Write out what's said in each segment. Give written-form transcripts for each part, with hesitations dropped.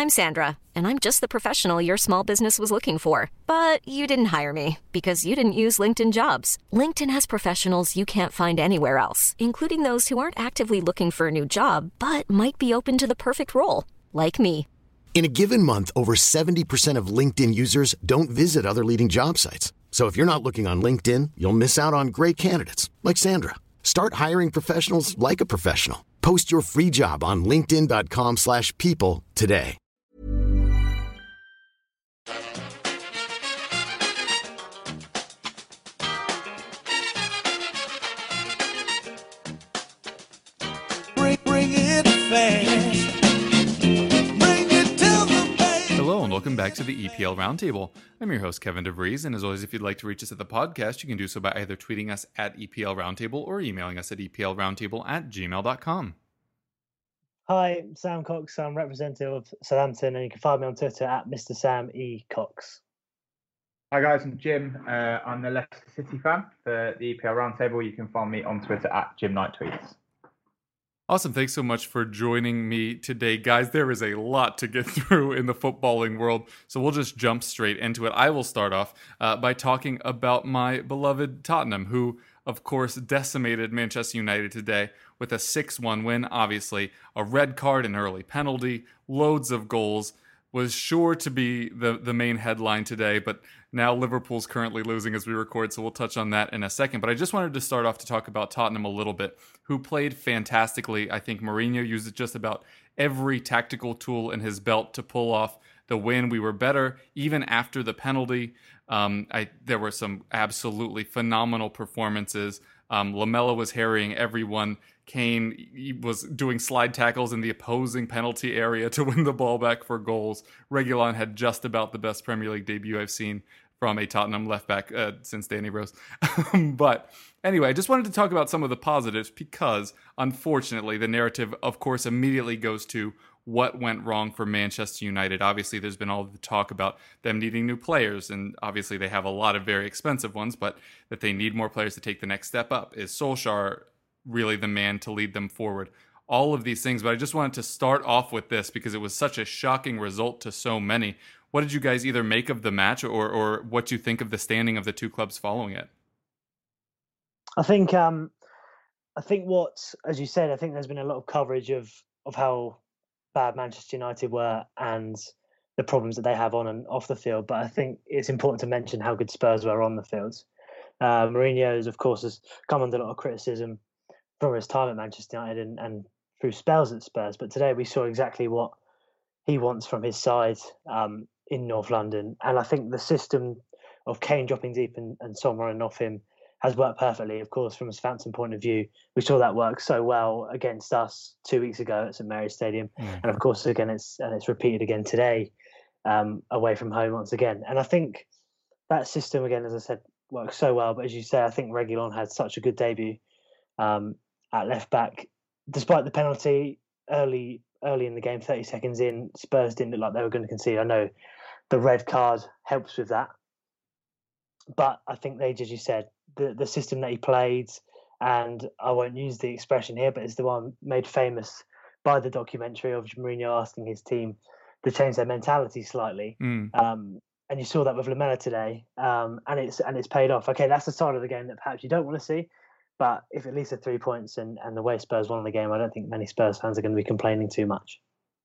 I'm Sandra, and I'm just the professional your small business was looking for. But you didn't hire me because you didn't use LinkedIn Jobs. LinkedIn has professionals you can't find anywhere else, including those who aren't actively looking for a new job, but might be open to the perfect role, like me. In a given month, over 70% of LinkedIn users don't visit other leading job sites. So if you're not looking on LinkedIn, you'll miss out on great candidates like Sandra. Start hiring professionals like a professional. Post your free job on linkedin.com/people today. Bring it fast. Bring it to the base. Hello and welcome back to the EPL Roundtable. I'm your host, Kevin DeVries, and as always, if you'd like to reach us at the podcast, you can do so by either tweeting us at EPL Roundtable or emailing us at eplroundtable@gmail.com. Hi, Sam Cox. I'm representative of Southampton, and you can find me on Twitter at Mr. Sam E. Cox. Hi guys, I'm Jim. I'm the Leicester City fan for the EPL Roundtable. You can find me on Twitter at Jim Knight Tweets. Awesome. Thanks so much for joining me today, guys. There is a lot to get through in the footballing world, so we'll just jump straight into it. I will start off by talking about my beloved Tottenham, who, of course, decimated Manchester United today with a 6-1 win. Obviously, a red card, an early penalty, loads of goals. Was sure to be the main headline today, but now Liverpool's currently losing as we record, so we'll touch on that in a second. But I just wanted to start off to talk about Tottenham a little bit, who played fantastically. I think Mourinho used just about every tactical tool in his belt to pull off the win. We were better even after the penalty. There were some absolutely phenomenal performances. Lamela was harrying everyone. Kane was doing slide tackles in the opposing penalty area to win the ball back for goals. Reguilon had just about the best Premier League debut I've seen from a Tottenham left back since Danny Rose. But anyway, I just wanted to talk about some of the positives because, unfortunately, the narrative, of course, immediately goes to what went wrong for Manchester United. Obviously, there's been all the talk about them needing new players, and obviously they have a lot of very expensive ones, but that they need more players to take the next step up. Is Solskjaer really the man to lead them forward? All of these things, but I just wanted to start off with this because it was such a shocking result to so many. What did you guys either make of the match or what you think of the standing of the two clubs following it? I think what, as you said, I think there's been a lot of coverage of how bad Manchester United were and the problems that they have on and off the field. But I think it's important to mention how good Spurs were on the fields. Mourinho, of course, has come under a lot of criticism from his time at Manchester United and through spells at Spurs. But today we saw exactly what he wants from his side in North London. And I think the system of Kane dropping deep and Son running off him has worked perfectly. Of course, from a Southampton point of view, we saw that work so well against us 2 weeks ago at St Mary's Stadium. And of course, again, it's repeated again today away from home once again. And I think that system, again, as I said, works so well. But as you say, I think Reguilon had such a good debut at left back. Despite the penalty early in the game, 30 seconds in, Spurs didn't look like they were going to concede. I know the red card helps with that. But I think they, as you said, the system that he played, and I won't use the expression here, but it's the one made famous by the documentary of Mourinho asking his team to change their mentality slightly. And you saw that with Lamela today, and it's paid off. Okay, that's the side of the game that perhaps you don't want to see, but if at least the 3 points and the way Spurs won the game, I don't think many Spurs fans are going to be complaining too much.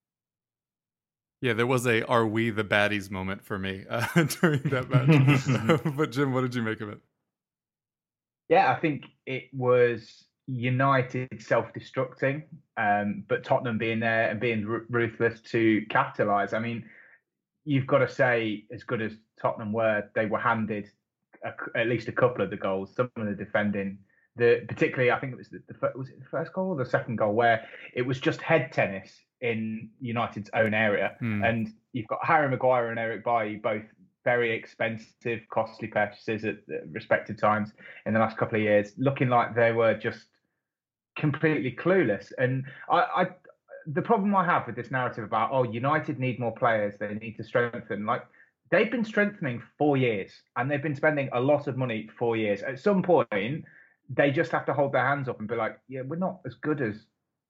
Yeah, there was a "Are we the baddies" moment for me during that match. But Jim, what did you make of it? Yeah, I think it was United self-destructing, but Tottenham being there and being ruthless to capitalise. I mean, you've got to say, as good as Tottenham were, they were handed at least a couple of the goals. Some of the defending, particularly, I think it was was it the first goal or the second goal, where it was just head tennis in United's own area. And you've got Harry Maguire and Eric Bailly, both very expensive, costly purchases at respective times in the last couple of years, looking like they were just completely clueless. And the problem I have with this narrative about, United need more players, they need to strengthen, like, they've been strengthening 4 years and they've been spending a lot of money 4 years. At some point, they just have to hold their hands up and be like, yeah, we're not as good as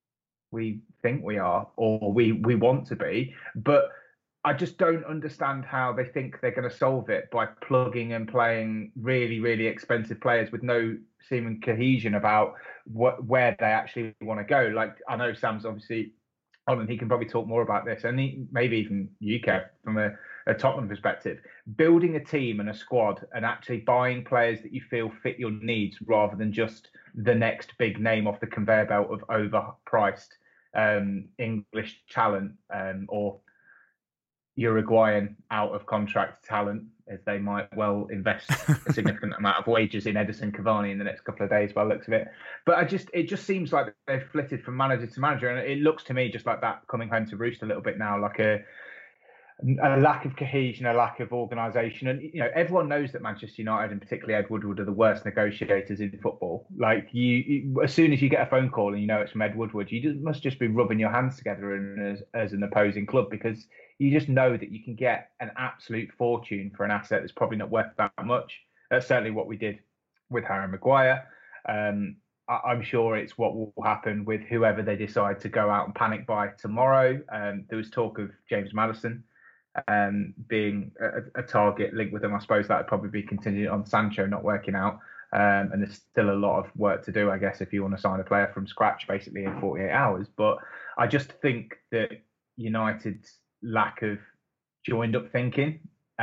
we think we are, or we want to be. But I just don't understand how they think they're going to solve it by plugging and playing really, really expensive players with no seeming cohesion about where they actually want to go. Like, I know Sam's obviously on, and he can probably talk more about this, and maybe even you, Kev, from a Tottenham perspective. Building a team and a squad and actually buying players that you feel fit your needs rather than just the next big name off the conveyor belt of overpriced English talent, or Uruguayan out of contract talent, as they might well invest a significant amount of wages in Edison Cavani in the next couple of days by the looks of it. But it just seems like they've flitted from manager to manager, and it looks to me just like that coming home to roost a little bit now, like a lack of cohesion, a lack of organisation. And everyone knows that Manchester United, and particularly Ed Woodward, are the worst negotiators in football. Like, you as soon as you get a phone call and it's from Ed Woodward, you must just be rubbing your hands together as an opposing club, because you just know that you can get an absolute fortune for an asset that's probably not worth that much. That's certainly what we did with Harry Maguire. I'm sure it's what will happen with whoever they decide to go out and panic buy tomorrow. There was talk of James Maddison being a target linked with them. I suppose that would probably be contingent on Sancho not working out. And there's still a lot of work to do, I guess, if you want to sign a player from scratch, basically in 48 hours. But I just think that United's lack of joined up thinking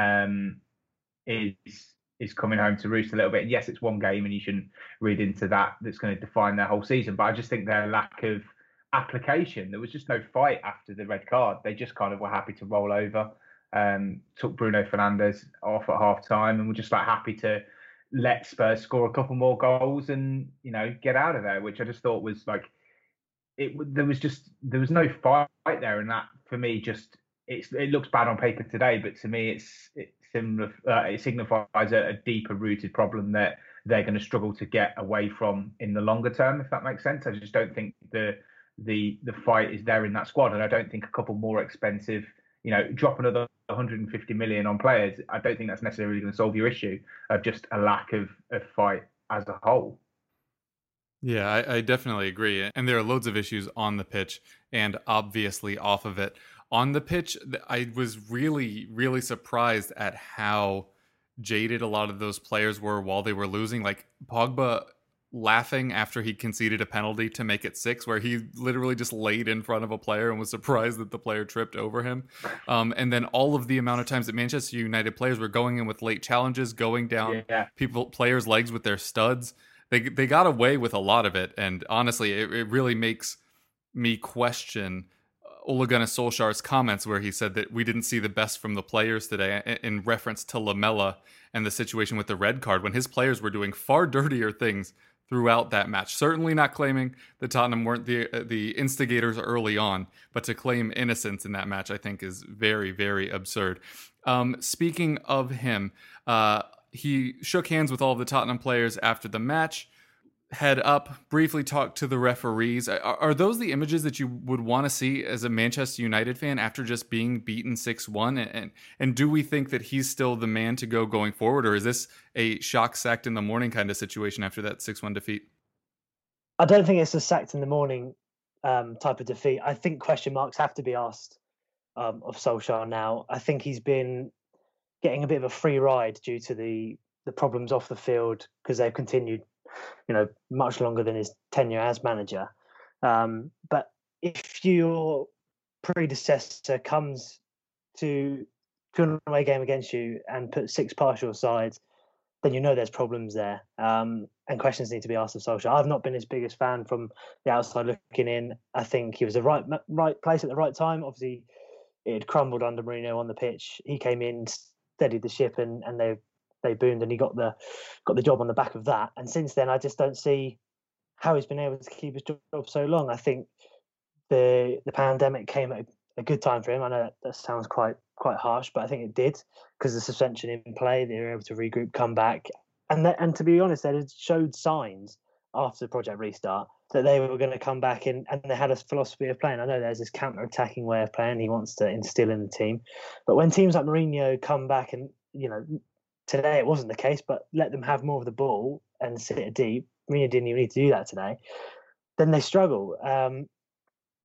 is coming home to roost a little bit. And yes, it's one game and you shouldn't read into that's going to define their whole season. But I just think their lack of application, there was just no fight after the red card. They just kind of were happy to roll over, took Bruno Fernandes off at half time, and were just like happy to let Spurs score a couple more goals and get out of there, which I just thought was like there was no fight there. And that, for me, just it looks bad on paper today, but to me it signifies a deeper rooted problem that they're going to struggle to get away from in the longer term, if that makes sense. I just don't think the fight is there in that squad, and I don't think a couple more expensive, drop another 150 million on players, I don't think that's necessarily going to solve your issue of just a lack of fight as a whole. Yeah, I definitely agree. And there are loads of issues on the pitch and obviously off of it. On the pitch, I was really, really surprised at how jaded a lot of those players were while they were losing. Like Pogba laughing after he conceded a penalty to make it 6, where he literally just laid in front of a player and was surprised that the player tripped over him. And then all of the amount of times that Manchester United players were going in with late challenges, going down players' legs with their studs. They got away with a lot of it. And honestly, it really makes me question Ole Gunnar Solskjaer's comments, where he said that we didn't see the best from the players today, in reference to Lamela and the situation with the red card, when his players were doing far dirtier things throughout that match. Certainly not claiming that Tottenham weren't the instigators early on, but to claim innocence in that match, I think, is very, very absurd. Speaking of him, he shook hands with all of the Tottenham players after the match, head up, briefly talked to the referees. Are those the images that you would want to see as a Manchester United fan after just being beaten 6-1? And do we think that he's still the man to go going forward, or is this a shock sacked in the morning kind of situation after that 6-1 defeat? I don't think it's a sacked in the morning type of defeat. I think question marks have to be asked of Solskjaer now. I think he's been getting a bit of a free ride due to the problems off the field, because they've continued much longer than his tenure as manager. But if your predecessor comes to an away game against you and put 6 partial sides, then there's problems there. And questions need to be asked of Solskjaer. I've not been his biggest fan from the outside looking in. I think he was the right place at the right time. Obviously, it had crumbled under Mourinho on the pitch. He came in, steadied the ship, and they boomed, and he got the job on the back of that. And since then, I just don't see how he's been able to keep his job so long. I think the pandemic came at a good time for him. I know that sounds quite harsh, but I think it did, because the suspension in play, they were able to regroup, come back, and to be honest, they had showed signs after the Project Restart that they were going to come back and they had a philosophy of playing. I know there's this counter-attacking way of playing he wants to instill in the team, but when teams like Mourinho come back and today it wasn't the case, but let them have more of the ball and sit it deep. Mourinho didn't even need to do that today. Then they struggle.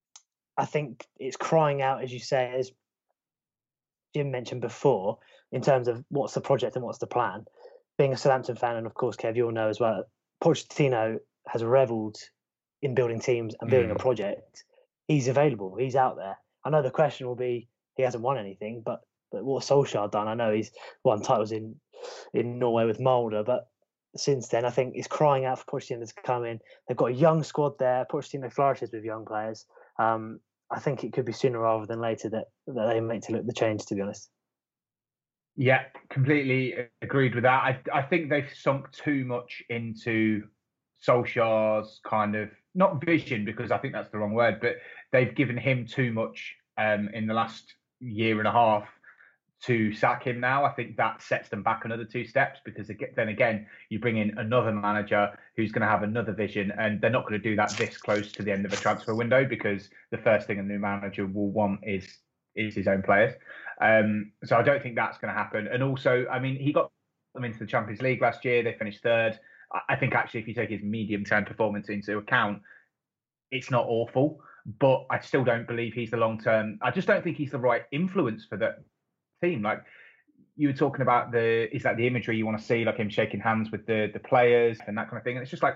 I think it's crying out, as you say, as Jim mentioned before, in terms of what's the project and what's the plan. Being a Southampton fan, and of course, Kev, you'll know as well, Pochettino has revelled in building teams and building a project. He's available. He's out there. I know the question will be, he hasn't won anything, but what's Solskjaer done? I know he's won titles in Norway with Mulder, but since then, I think it's crying out for Pochettino to come in. They've got a young squad there. Pochettino flourishes with young players. I think it could be sooner rather than later that they make the change, to be honest. Yeah, completely agreed with that. I think they've sunk too much into Solskjaer's kind of, not vision, because I think that's the wrong word, but they've given him too much in the last year and a half to sack him now. I think that sets them back another 2 steps, because then again, you bring in another manager who's going to have another vision, and they're not going to do that this close to the end of a transfer window, because the first thing a new manager will want is his own players. So I don't think that's going to happen. And also, I mean, he got them into the Champions League last year. They finished 3rd. I think actually, if you take his medium-term performance into account, it's not awful. But I still don't believe he's the long-term. I just don't think he's the right influence for the team. Like you were talking about, is that the imagery you want to see, like him shaking hands with the players and that kind of thing? And it's just like,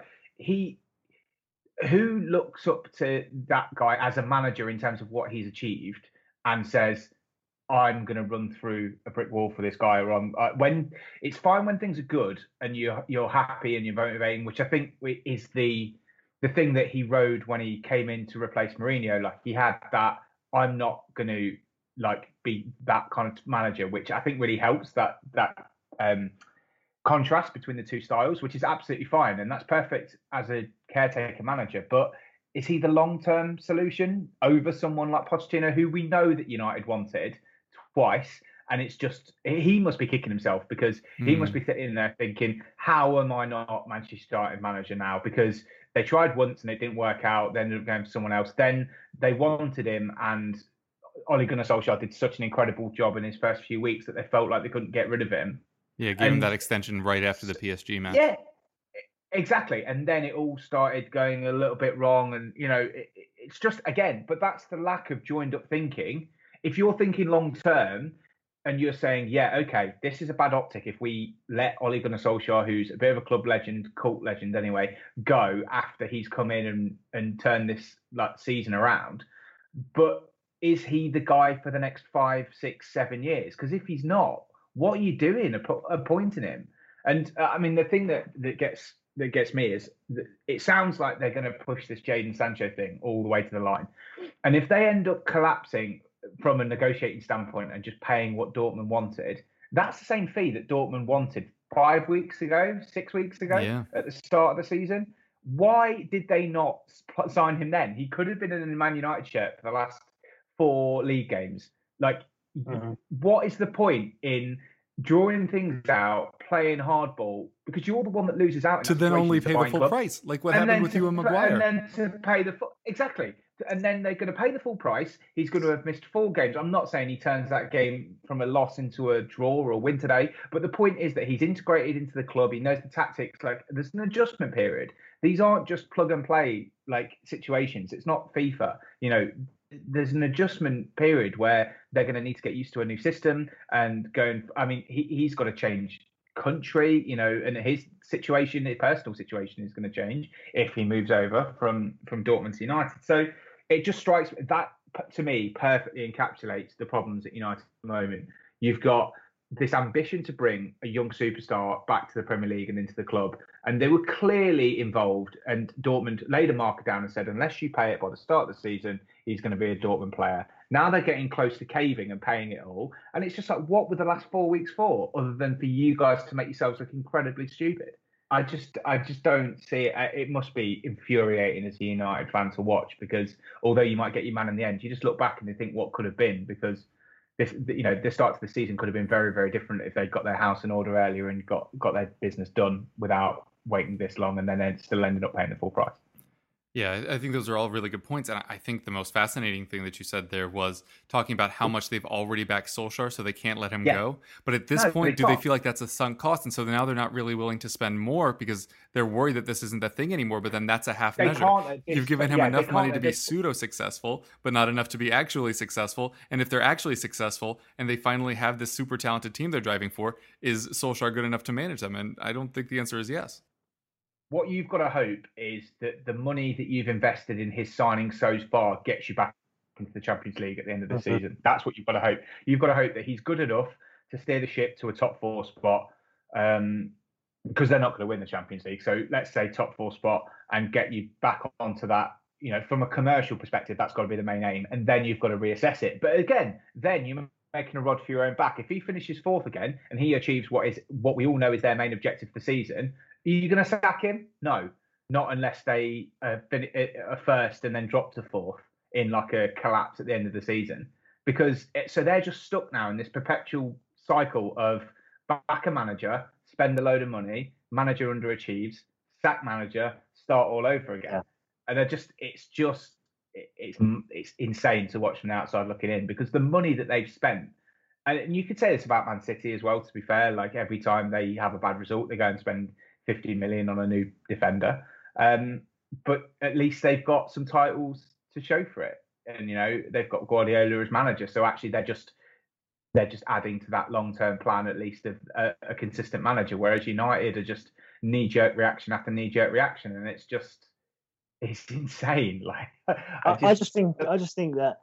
who looks up to that guy as a manager in terms of what he's achieved and says, I'm going to run through a brick wall for this guy? Or when it's fine when things are good and you're happy and you're motivating, which I think is the thing that he rode when he came in to replace Mourinho. Like he had that, I'm not going to be that kind of manager, which I think really helps that contrast between the 2 styles, which is absolutely fine. And that's perfect as a caretaker manager. But is he the long-term solution over someone like Pochettino, who we know that United wanted twice? And it's just, he must be kicking himself, because he must be sitting there thinking, how am I not Manchester United manager now? Because they tried once and it didn't work out. Then they ended up going for someone else. Then they wanted him, and Ole Gunnar Solskjaer did such an incredible job in his first few weeks that they felt like they couldn't get rid of him. Yeah, give him that extension right after the PSG match. Yeah, exactly. And then it all started going a little bit wrong. And, it's just, again, but that's the lack of joined up thinking. If you're thinking long term and you're saying, yeah, okay, this is a bad optic if we let Ole Gunnar Solskjaer, who's a bit of a club legend, cult legend anyway, go after he's come in and turned this season around. But is he the guy for the next 5, 6, 7 years? Because if he's not, what are you doing appointing him? And I mean, the thing that gets me is that it sounds like they're going to push this Jadon Sancho thing all the way to the line. And if they end up collapsing from a negotiating standpoint and just paying what Dortmund wanted, that's the same fee that Dortmund wanted 5 weeks ago, 6 weeks ago at the start of the season. Why did they not sign him then? He could have been in a Man United shirt for the last 4 league games. What is the point in drawing things out, playing hardball, because you're the one that loses out to then only pay the full price, like what happened with you and Maguire, and then to pay the exactly. And then they're going to pay the full price. He's going to have missed 4 games. I'm not saying he turns that game from a loss into a draw or a win today, but the point is that he's integrated into the club. He knows the tactics. Like, there's an adjustment period. These aren't just plug and play situations. It's not FIFA. There's an adjustment period where they're going to need to get used to a new system and he's got to change country, and his situation, his personal situation is going to change if he moves over from Dortmund to United. So it just strikes that, to me, perfectly encapsulates the problems at United at the moment. You've got this ambition to bring a young superstar back to the Premier League and into the club, and they were clearly involved, and Dortmund laid a marker down and said, unless you pay it by the start of the season, he's going to be a Dortmund player. Now they're getting close to caving and paying it all, and it's just like, what were the last 4 weeks for, other than for you guys to make yourselves look incredibly stupid? I just don't see it. It must be infuriating as a United fan to watch, because although you might get your man in the end, you just look back and you think what could have been, because the start to the season could have been very, very different if they'd got their house in order earlier and got their business done without waiting this long, and then they'd still ended up paying the full price. Yeah, I think those are all really good points. And I think the most fascinating thing that you said there was talking about how much they've already backed Solskjaer, so they can't let him Yeah. go. But at this No, point, they do they can't. feel like that's a sunk cost? And so now they're not really willing to spend more because they're worried that this isn't the thing anymore. But then that's a half They measure. can't at this You've given point- him yeah, they enough money can't to at be this- pseudo-successful, but not enough to be actually successful. And if they're actually successful and they finally have this super talented team they're driving for, is Solskjaer good enough to manage them? And I don't think the answer is yes. What you've got to hope is that the money that you've invested in his signing so far gets you back into the Champions League at the end of the season. That's what you've got to hope. You've got to hope that he's good enough to steer the ship to a top 4 spot, because they're not going to win the Champions League. So let's say top 4 spot and get you back onto that. You know, from a commercial perspective, that's got to be the main aim, and then you've got to reassess it. But again, then you're making a rod for your own back. If he finishes 4th again and he achieves what we all know is their main objective for the season, are you going to sack him? No, not unless they finish first and then drop to 4th in like a collapse at the end of the season. Because so they're just stuck now in this perpetual cycle of back a manager, spend a load of money, manager underachieves, sack manager, start all over again. Yeah. And it's insane to watch from the outside looking in, because the money that they've spent, and you could say this about Man City as well, to be fair, like every time they have a bad result, they go and spend 50 million on a new defender. But at least they've got some titles to show for it. And, you know, they've got Guardiola as manager. So actually they're just adding to that long-term plan, at least, of a consistent manager. Whereas United are just knee-jerk reaction after knee-jerk reaction. And it's insane. Like, I just think that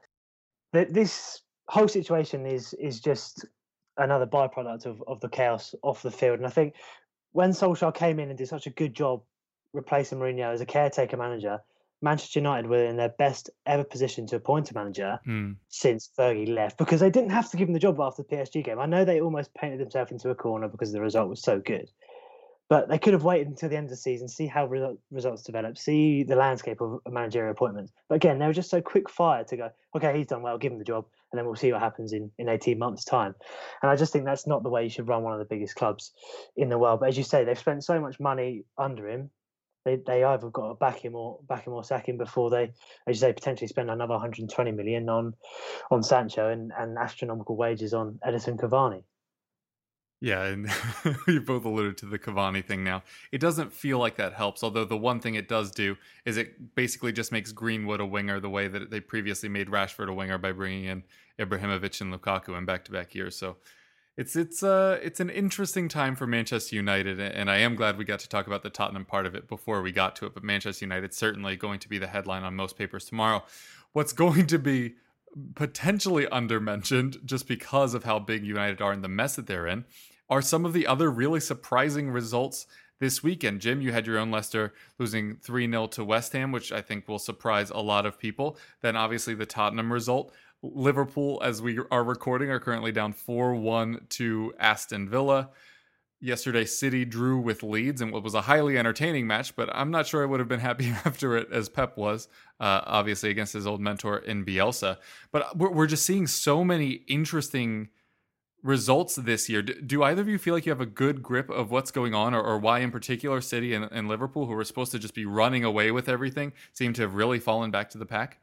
this whole situation is just another byproduct of the chaos off the field. And I think when Solskjaer came in and did such a good job replacing Mourinho as a caretaker manager, Manchester United were in their best ever position to appoint a manager since Fergie left, because they didn't have to give him the job after the PSG game. I know they almost painted themselves into a corner because the result was so good, but they could have waited until the end of the season, see how results develop, see the landscape of managerial appointments. But again, they were just so quick fire to go, okay, he's done well, give him the job, and then we'll see what happens in 18 months' time. And I just think that's not the way you should run one of the biggest clubs in the world. But as you say, they've spent so much money under him. They either got to back him or sack him before they, as you say, potentially spend another 120 million on Sancho and astronomical wages on Edinson Cavani. Yeah, and you both alluded to the Cavani thing now. It doesn't feel like that helps, although the one thing it does do is it basically just makes Greenwood a winger the way that they previously made Rashford a winger by bringing in Ibrahimovic and Lukaku in back-to-back years. So it's an interesting time for Manchester United, and I am glad we got to talk about the Tottenham part of it before we got to it, but Manchester United certainly going to be the headline on most papers tomorrow. What's going to be potentially undermentioned, just because of how big United are and the mess that they're in, are some of the other really surprising results this weekend. Jim, you had your own Leicester losing 3-0 to West Ham, which I think will surprise a lot of people. Then obviously the Tottenham result. Liverpool, as we are recording, are currently down 4-1 to Aston Villa. Yesterday, City drew with Leeds in what was a highly entertaining match, but I'm not sure I would have been happy after it as Pep was, obviously against his old mentor in Bielsa. But we're just seeing so many interesting results this year. Do either of you feel like you have a good grip of what's going on, or why in particular City and Liverpool, who were supposed to just be running away with everything, seem to have really fallen back to the pack?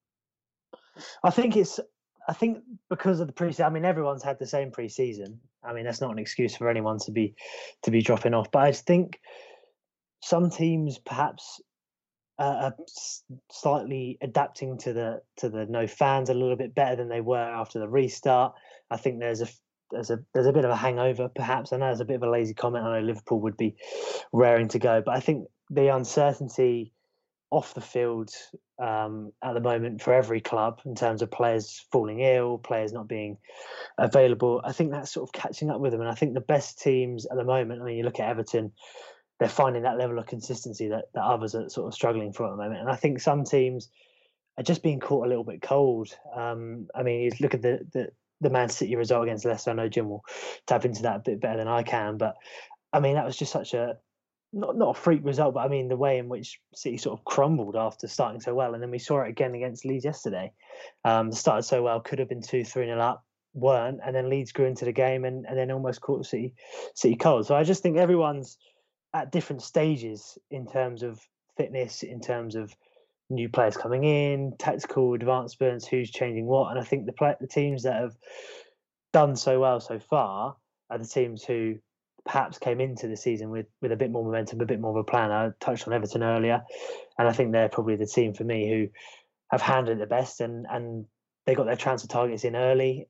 I think because of the preseason. I mean, everyone's had the same preseason. I mean, that's not an excuse for anyone to be dropping off. But I think some teams perhaps are slightly adapting to the no fans a little bit better than they were after the restart. I think there's a bit of a hangover, perhaps. I know it's a bit of a lazy comment. I know Liverpool would be raring to go, but I think the uncertainty off the field at the moment for every club, in terms of players falling ill, players not being available, I think that's sort of catching up with them. And I think the best teams at the moment, I mean, you look at Everton, they're finding that level of consistency that others are sort of struggling for at the moment. And I think some teams are just being caught a little bit cold. I mean, you look at the Man City result against Leicester. I know Jim will tap into that a bit better than I can, but I mean, that was just such a not a freak result, but I mean the way in which City sort of crumbled after starting so well. And then we saw it again against Leeds yesterday. Started so well, could have been 2-3-0 up, weren't, and then Leeds grew into the game and then almost caught City cold. So I just think everyone's at different stages in terms of fitness, in terms of new players coming in, tactical advancements, who's changing what. And I think the teams that have done so well so far are the teams who perhaps came into the season with a bit more momentum, a bit more of a plan. I touched on Everton earlier, and I think they're probably the team for me who have handled it the best, and they got their transfer targets in early,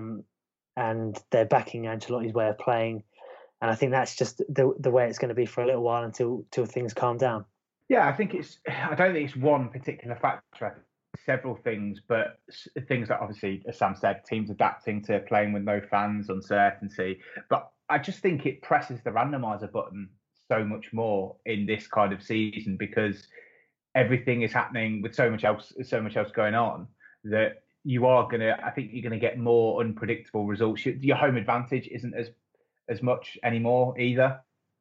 and they're backing Ancelotti's way of playing. And I think that's just the way it's going to be for a little while until things calm down. Yeah, I don't think it's one particular factor. Several things, but things that obviously, as Sam said, teams adapting to playing with no fans, uncertainty. But I just think it presses the randomizer button so much more in this kind of season because everything is happening with so much else going on that I think you're gonna get more unpredictable results. Your home advantage isn't as much anymore either.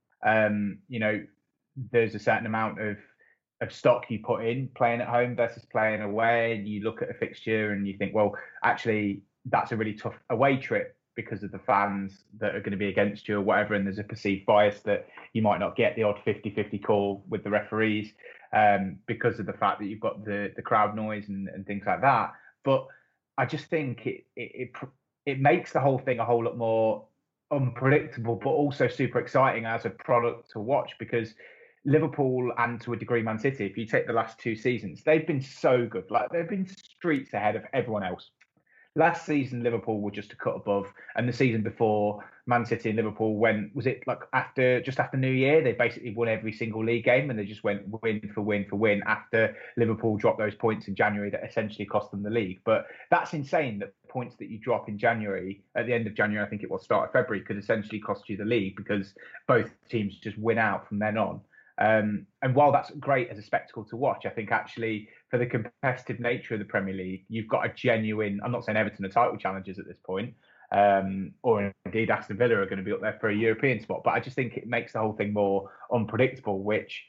There's a certain amount of stock you put in playing at home versus playing away, and you look at a fixture and you think, well, actually that's a really tough away trip because of the fans that are going to be against you or whatever, and there's a perceived bias that you might not get the odd 50-50 call with the referees because of the fact that you've got the crowd noise and things like that. But I just think it makes the whole thing a whole lot more unpredictable, but also super exciting as a product to watch because Liverpool and to a degree Man City, if you take the last two seasons, they've been so good. Like they've been streets ahead of everyone else. Last season, Liverpool were just a cut above, and the season before, Man City and Liverpool just after New Year, they basically won every single league game, and they just went win for win for win after Liverpool dropped those points in January that essentially cost them the league. But that's insane that points that you drop in January, at the end of January, I think it was start of February, could essentially cost you the league because both teams just win out from then on. And while that's great as a spectacle to watch, I think actually for the competitive nature of the Premier League, you've got a genuine, I'm not saying Everton are title challengers at this point, or indeed Aston Villa are going to be up there for a European spot, but I just think it makes the whole thing more unpredictable, which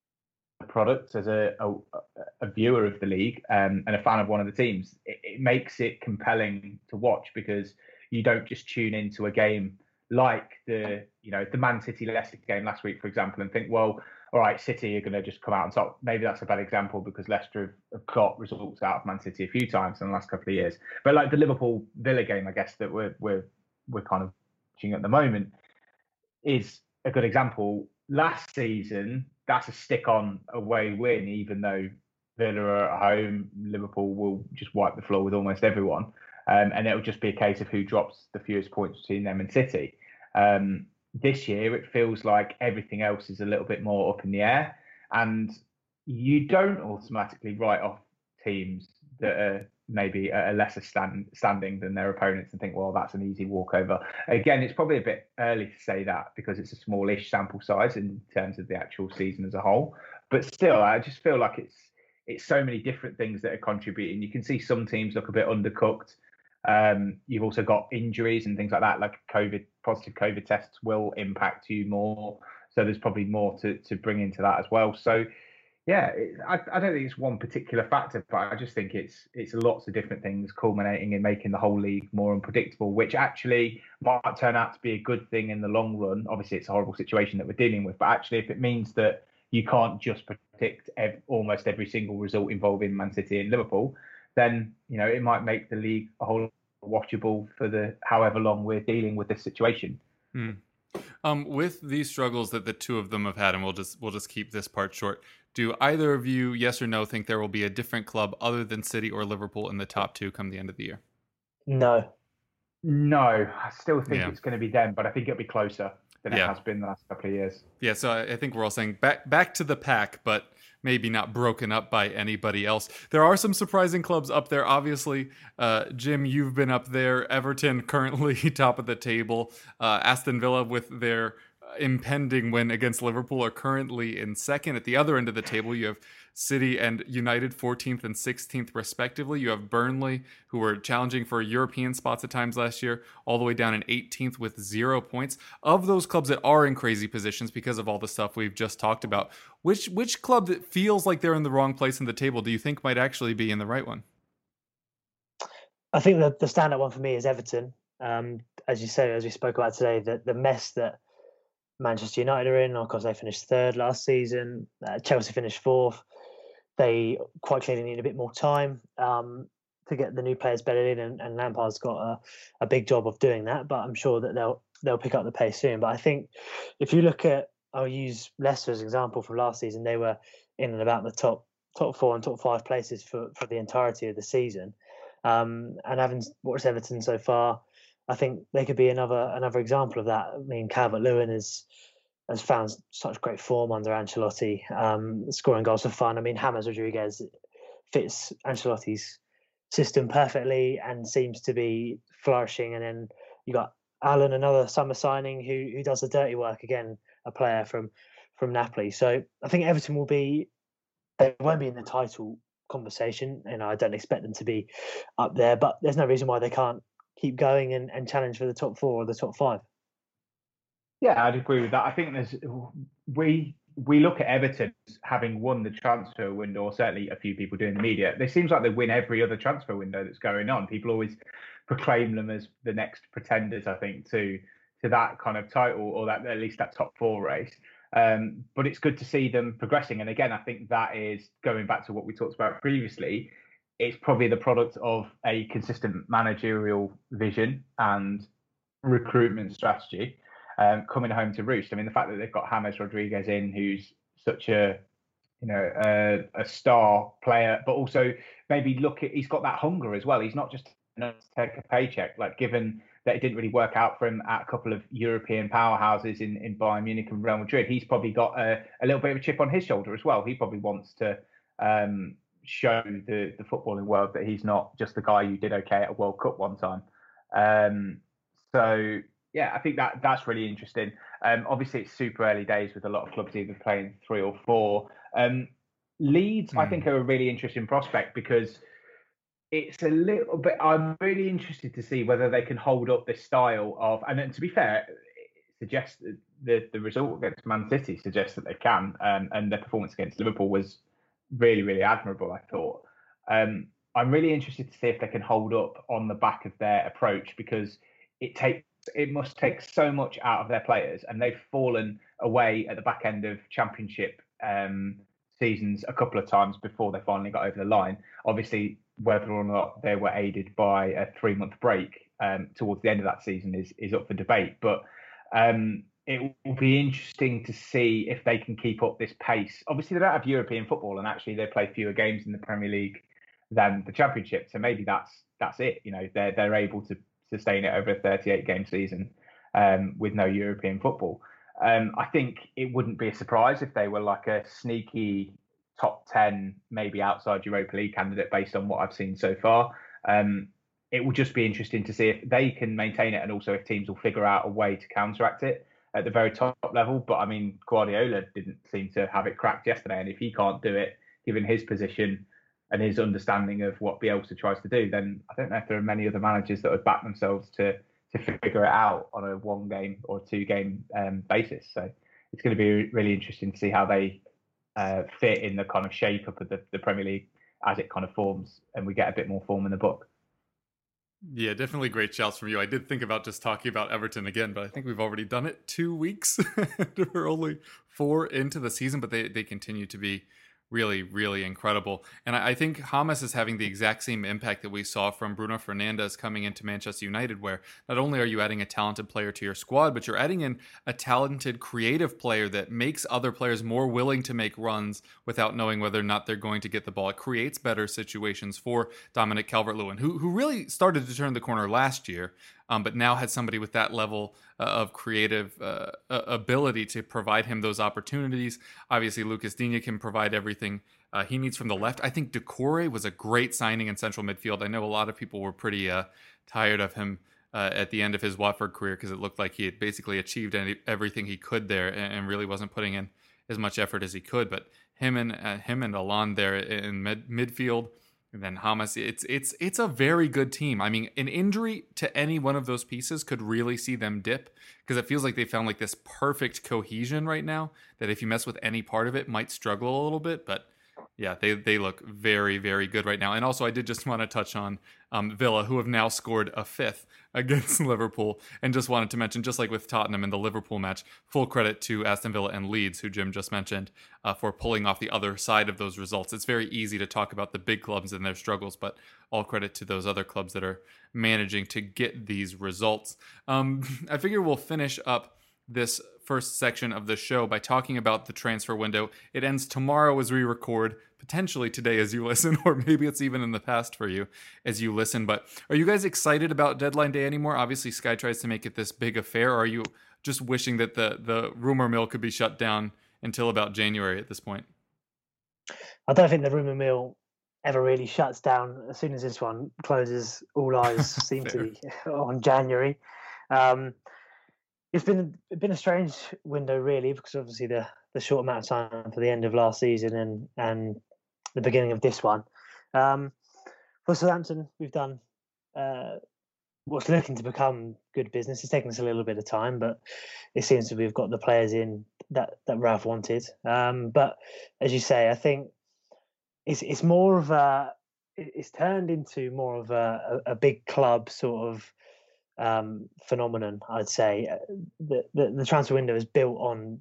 product as a viewer of the league and a fan of one of the teams, it makes it compelling to watch because you don't just tune into a game like the Man City Leicester game last week, for example, and think, well, all right, City are going to just come out on top. Maybe that's a bad example because Leicester have got results out of Man City a few times in the last couple of years. But like the Liverpool Villa game, I guess that we're kind of watching at the moment is a good example. Last season, that's a stick-on away win, even though Villa are at home, Liverpool will just wipe the floor with almost everyone. And it'll just be a case of who drops the fewest points between them and City. This year, it feels like everything else is a little bit more up in the air. And you don't automatically write off teams that are maybe at a lesser standing than their opponents and think, well, that's an easy walkover. Again, it's probably a bit early to say that because it's a smallish sample size in terms of the actual season as a whole. But still, I just feel like it's so many different things that are contributing. You can see some teams look a bit undercooked. You've also got injuries and things like that, like positive COVID tests will impact you more. So there's probably more to bring into that as well. So yeah, I don't think it's one particular factor, but I just think it's lots of different things culminating in making the whole league more unpredictable, which actually might turn out to be a good thing in the long run. Obviously, it's a horrible situation that we're dealing with, but actually, if it means that you can't just predict almost every single result involving Man City and Liverpool, then it might make the league a whole watchable for the however long we're dealing with this situation. With these struggles that the two of them have had, and we'll just keep this part short, do either of you, yes or no, think there will be a different club other than City or Liverpool in the top two come the end of the year? No, I still think it's going to be them, but I think it'll be closer than it has been the last couple of years. Yeah, so I think we're all saying back to the pack, but maybe not broken up by anybody else. There are some surprising clubs up there, obviously. Jim, you've been up there. Everton currently top of the table. Aston Villa with their impending win against Liverpool are currently in second. At the other end of the table, you have City and United 14th and 16th respectively. You have Burnley, who were challenging for European spots at times last year, all the way down in 18th with 0 points. Of those clubs that are in crazy positions because of all the stuff we've just talked about, which club that feels like they're in the wrong place in the table do you think might actually be in the right one? I think the standout one for me is Everton. As you say, as we spoke about today, the mess that Manchester United are in. Of course, they finished third last season. Chelsea finished fourth. they quite clearly need a bit more time to get the new players bedded in, and Lampard's got a big job of doing that. But I'm sure that they'll pick up the pace soon. But I think if you look at, I'll use Leicester as an example from last season. They were in and about the top 4 and top 5 places for the entirety of the season. And having watched Everton so far, I think they could be another example of that. I mean, Calvert-Lewin has found such great form under Ancelotti, scoring goals for fun. I mean, James Rodriguez fits Ancelotti's system perfectly and seems to be flourishing. And then you got Allen, another summer signing who does the dirty work, again, a player from Napoli. So I think Everton they won't be in the title conversation, and I don't expect them to be up there, but there's no reason why they can't keep going and challenge for the top 4 or the top 5. Yeah, I'd agree with that. I think we look at Everton having won the transfer window, or certainly a few people doing the media. It seems like they win every other transfer window that's going on. People always proclaim them as the next pretenders, I think, to that kind of title, or that at least that top 4 race. But it's good to see them progressing. And again, I think that is going back to what we talked about previously. It's probably the product of a consistent managerial vision and recruitment strategy coming home to roost. I mean, the fact that they've got James Rodriguez in, who's such a star player, but also maybe he's got that hunger as well. He's not just to take a paycheck. Like, given that it didn't really work out for him at a couple of European powerhouses in Bayern Munich and Real Madrid, he's probably got a little bit of a chip on his shoulder as well. He probably wants to show the footballing world that he's not just the guy who did okay at a World Cup one time. So yeah, I think that's really interesting. Obviously, it's super early days with a lot of clubs either playing 3 or 4. Leeds, I think, are a really interesting prospect because it's a little bit. I'm really interested to see whether they can hold up this style of. And then, to be fair, it suggests the result against Man City suggests that they can. And their performance against Liverpool was really, really admirable, I thought. I'm really interested to see if they can hold up on the back of their approach, because it must take so much out of their players, and they've fallen away at the back end of Championship seasons a couple of times before they finally got over the line. Obviously, whether or not they were aided by a 3-month break towards the end of that season is up for debate. But it will be interesting to see if they can keep up this pace. Obviously, they don't have European football, and actually they play fewer games in the Premier League than the Championship. So maybe that's it. You know, they're able to sustain it over a 38-game season with no European football. I think it wouldn't be a surprise if they were like a sneaky top 10, maybe outside Europa League candidate based on what I've seen so far. It will just be interesting to see if they can maintain it, and also if teams will figure out a way to counteract it at the very top level. But I mean, Guardiola didn't seem to have it cracked yesterday, and if he can't do it, given his position and his understanding of what Bielsa tries to do, then I don't know if there are many other managers that would back themselves to figure it out on a 1-game or 2-game basis. So it's going to be really interesting to see how they fit in the kind of shape up of the Premier League as it kind of forms and we get a bit more form in the book. Yeah, definitely great shouts from you. I did think about just talking about Everton again, but I think we've already done it 2 weeks. We're only 4 into the season, but they continue to be really, really incredible. And I think James is having the exact same impact that we saw from Bruno Fernandes coming into Manchester United, where not only are you adding a talented player to your squad, but you're adding in a talented, creative player that makes other players more willing to make runs without knowing whether or not they're going to get the ball. It creates better situations for Dominic Calvert-Lewin, who really started to turn the corner last year, but now had somebody with that level of creative ability to provide him those opportunities. Obviously, Lucas Digne can provide everything he needs from the left. I think Doucouré was a great signing in central midfield. I know a lot of people were pretty tired of him at the end of his Watford career because it looked like he had basically achieved everything he could there and really wasn't putting in as much effort as he could. But him and Alon there in midfield, and then James, it's a very good team. I mean, an injury to any one of those pieces could really see them dip, because it feels like they found like this perfect cohesion right now that if you mess with any part of it, might struggle a little bit. But yeah, they look very, very good right now. And also, I did just want to touch on Villa, who have now scored a 5th against Liverpool. And just wanted to mention, just like with Tottenham in the Liverpool match, full credit to Aston Villa and Leeds, who Jim just mentioned, for pulling off the other side of those results. It's very easy to talk about the big clubs and their struggles, but all credit to those other clubs that are managing to get these results. I figure we'll finish up this first section of the show by talking about the transfer window. It ends tomorrow as we record, potentially today as you listen, or maybe it's even in the past for you as you listen. But are you guys excited about deadline day anymore? Obviously, Sky tries to make it this big affair. Or are you just wishing that the rumor mill could be shut down until about January at this point? I don't think the rumor mill ever really shuts down. As soon as this one closes, all eyes seem to be on January. It's been a strange window, really, because obviously the short amount of time for the end of last season and the beginning of this one. For Southampton, we've done what's looking to become good business. It's taken us a little bit of time, but it seems to we've got the players in that Ralph wanted. But as you say, I think it's more of it's turned into more of a big club sort of phenomenon, I'd say. The transfer window is built on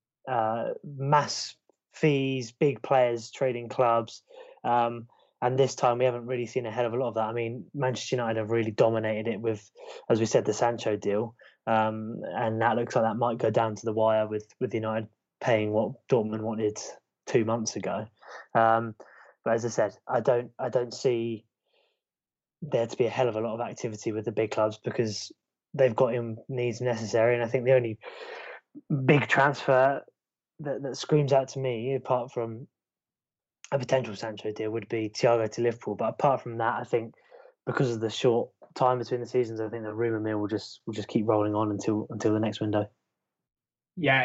mass fees, big players trading clubs, and this time we haven't really seen a hell of a lot of that. I mean, Manchester United have really dominated it with, as we said, the Sancho deal, and that looks like that might go down to the wire with United paying what Dortmund wanted 2 months ago. But as I said, I don't see there to be a hell of a lot of activity with the big clubs because they've got in needs necessary. And I think the only big transfer that screams out to me, apart from a potential Sancho deal, would be Thiago to Liverpool. But apart from that, I think because of the short time between the seasons, I think the rumour mill will just keep rolling on until the next window. Yeah,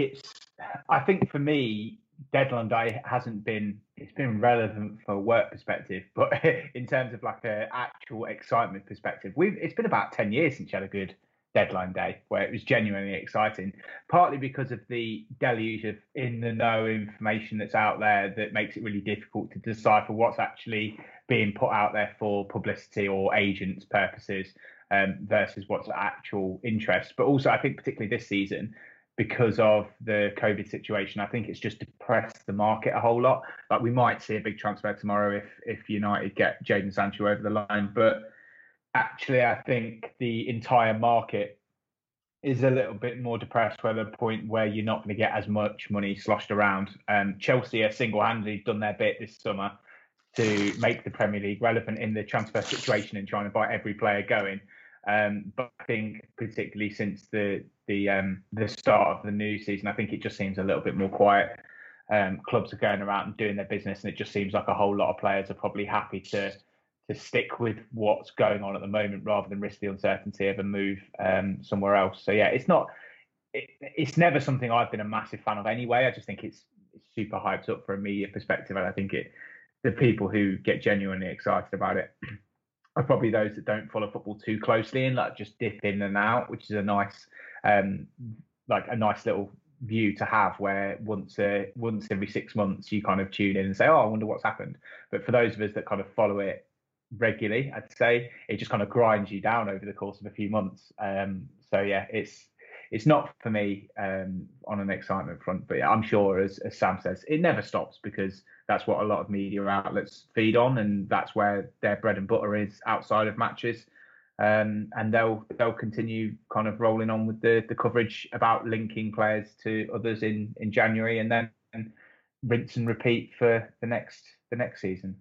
I think for me, deadline day it's been relevant from a work perspective, but in terms of like a actual excitement perspective, it's been about 10 years since you had a good deadline day where it was genuinely exciting, partly because of the deluge of in the know information that's out there that makes it really difficult to decipher what's actually being put out there for publicity or agents' purposes versus what's actual interest. But also I think particularly this season, because of the COVID situation, I think it's just depressed the market a whole lot. Like we might see a big transfer tomorrow if United get Jadon Sancho over the line, but actually I think the entire market is a little bit more depressed to the point where you're not going to get as much money sloshed around. Chelsea have single-handedly done their bit this summer to make the Premier League relevant in the transfer situation and trying to buy every player going. But I think particularly since the start of the new season, I think it just seems a little bit more quiet. Clubs are going around and doing their business, and it just seems like a whole lot of players are probably happy to stick with what's going on at the moment rather than risk the uncertainty of a move somewhere else. So yeah, it's never something I've been a massive fan of anyway. I just think it's super hyped up for a media perspective, and I think the people who get genuinely excited about it are probably those that don't follow football too closely and like just dip in and out, which is a nice little view to have, where once every 6 months you kind of tune in and say, oh, I wonder what's happened. But for those of us that kind of follow it regularly, I'd say it just kind of grinds you down over the course of a few months. So yeah, it's not for me on an excitement front, but yeah, I'm sure as Sam says, it never stops because that's what a lot of media outlets feed on, and that's where their bread and butter is outside of matches. And they'll continue kind of rolling on with the coverage about linking players to others in January, and then rinse and repeat for the next season.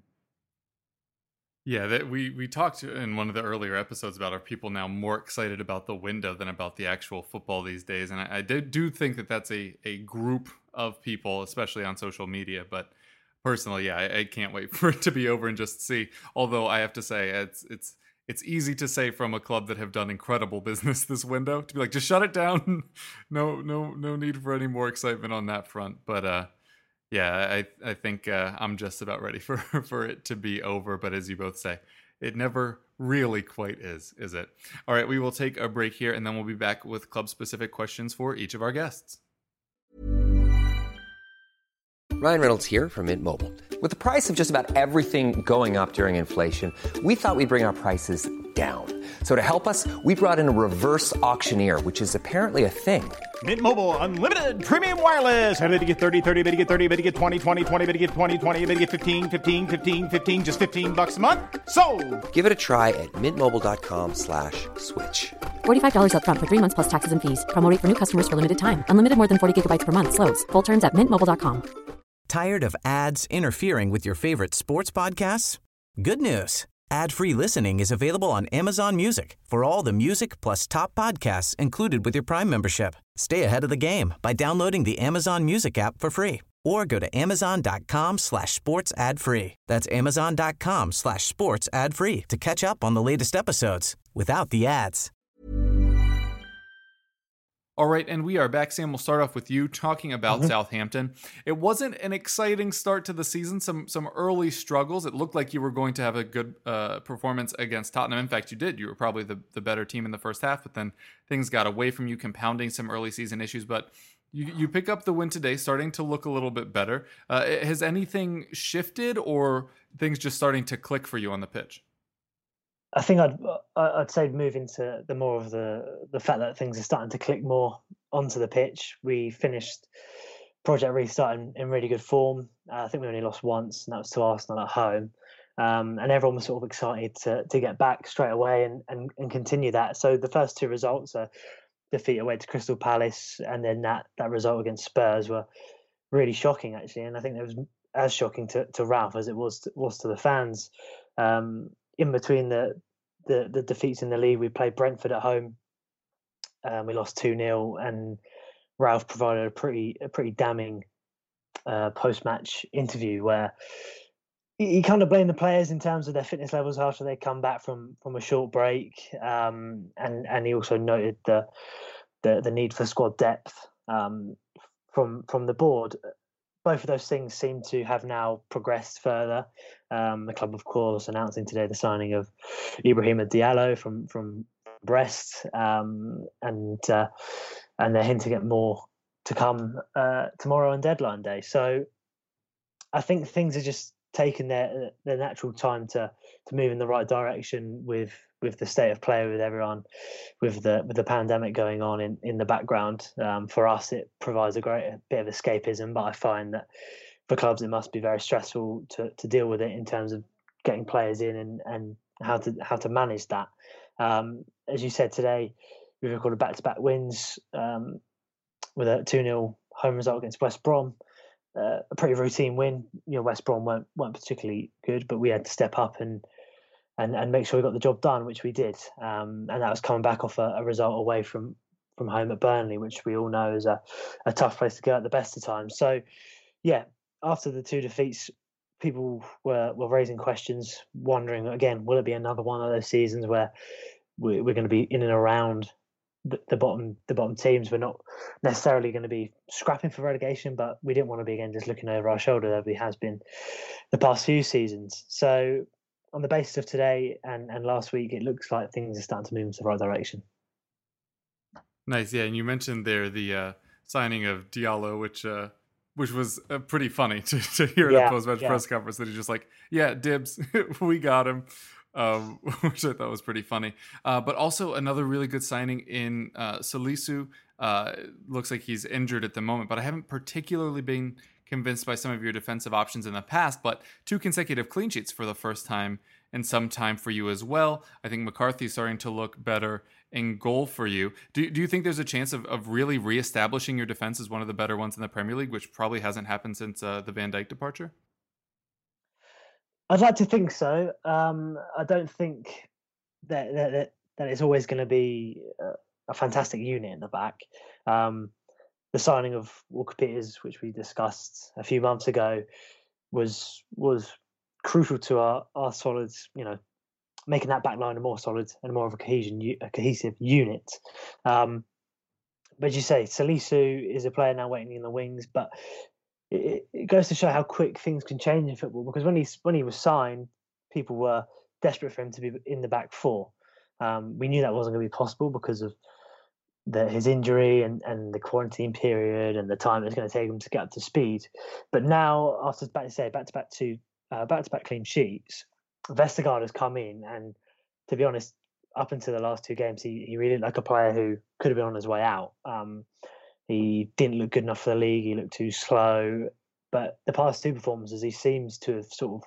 Yeah, that we talked in one of the earlier episodes about, are people now more excited about the window than about the actual football these days? And I do think that that's a group of people, especially on social media. But personally, yeah, I can't wait for it to be over and just see. Although I have to say, it's easy to say from a club that have done incredible business this window to be like, just shut it down. No need for any more excitement on that front. But yeah, I think I'm just about ready for it to be over. But as you both say, it never really quite is it? All right, we will take a break here, and then we'll be back with club-specific questions for each of our guests. Ryan Reynolds here from Mint Mobile. With the price of just about everything going up during inflation, we thought we'd bring our prices down. So to help us, we brought in a reverse auctioneer, which is apparently a thing. Mint Mobile Unlimited Premium Wireless. How to get 30, 30, bit to get 30, bit to get 20, 20, 20, bit to get 20, 20, bit to get 15, 15, 15, 15, just $15 a month? Sold! Give it a try at mintmobile.com/switch. $45 up front for 3 months plus taxes and fees. Promo rate for new customers for limited time. Unlimited more than 40 gigabytes per month. Slows full terms at mintmobile.com. Tired of ads interfering with your favorite sports podcasts? Good news. Ad-free listening is available on Amazon Music for all the music plus top podcasts included with your Prime membership. Stay ahead of the game by downloading the Amazon Music app for free or go to amazon.com/sports ad free. That's amazon.com/sports ad free to catch up on the latest episodes without the ads. All right, and we are back. Sam, we'll start off with you talking about Southampton. It wasn't an exciting start to the season, some early struggles. It looked like you were going to have a good performance against Tottenham. In fact, you did. You were probably the better team in the first half, but then things got away from you, compounding some early season issues. But you pick up the win today, starting to look a little bit better. Has anything shifted, or things just starting to click for you on the pitch? I think I'd say move into the more of the fact that things are starting to click more onto the pitch. We finished Project Restart in really good form. I think we only lost once, and that was to Arsenal at home. And everyone was sort of excited to get back straight away and continue that. So the first two results are defeat away to Crystal Palace, and then that result against Spurs were really shocking, actually. And I think it was as shocking to Ralph as it was to the fans. In between the defeats in the league, we played Brentford at home. We lost 2-0, and Ralph provided a pretty damning post-match interview where he kind of blamed the players in terms of their fitness levels after they come back from a short break, and he also noted the need for squad depth from the board. Both of those things seem to have now progressed further. The club, of course, announcing today the signing of Ibrahima Diallo from Brest, and they're hinting at more to come tomorrow on deadline day. So I think things are just taking their natural time to move in the right direction with the state of play, with everyone, with the pandemic going on in the background. For us, it provides a great bit of escapism, but I find that for clubs, it must be very stressful to deal with it in terms of getting players in and how to manage that. As you said today, we've recorded back-to-back wins with a 2-0 home result against West Brom. A pretty routine win. West Brom weren't particularly good, but we had to step up and make sure we got the job done, which we did. And that was coming back off a result away from home at Burnley, which we all know is a tough place to go at the best of times. So, yeah, after the two defeats, people were raising questions, wondering again, will it be another one of those seasons where we're going to be in and around the bottom teams? We're not necessarily going to be scrapping for relegation, but we didn't want to be again just looking over our shoulder as we has been the past few seasons. So on the basis of today and last week, it looks like things are starting to move in the right direction. Nice, yeah. And you mentioned there the signing of Diallo, which was pretty funny to hear at a post-match press conference that he's just like, yeah, dibs, we got him. Which I thought was pretty funny. But also another really good signing in Salisu. Looks like he's injured at the moment, but I haven't particularly been convinced by some of your defensive options in the past, but 2 consecutive clean sheets for the first time in some time for you as well. I think McCarthy's starting to look better in goal for you. Do you think there's a chance of really reestablishing your defense as one of the better ones in the Premier League, which probably hasn't happened since the Van Dijk departure? I'd like to think so. I don't think that it's always going to be a fantastic unit in the back. The signing of Walker Peters, which we discussed a few months ago, was crucial to our solid, making that back line a more solid and more of a cohesive unit. But as you say, Salisu is a player now waiting in the wings, but it goes to show how quick things can change in football, because when he was signed, people were desperate for him to be in the back four. We knew that wasn't going to be possible because of his injury and the quarantine period and the time it's going to take him to get up to speed. But now, after back-to-back clean sheets, Vestergaard has come in, and to be honest, up until the last two games, he really looked like a player who could have been on his way out. He didn't look good enough for the league. He looked too slow. But the past two performances, he seems to have sort of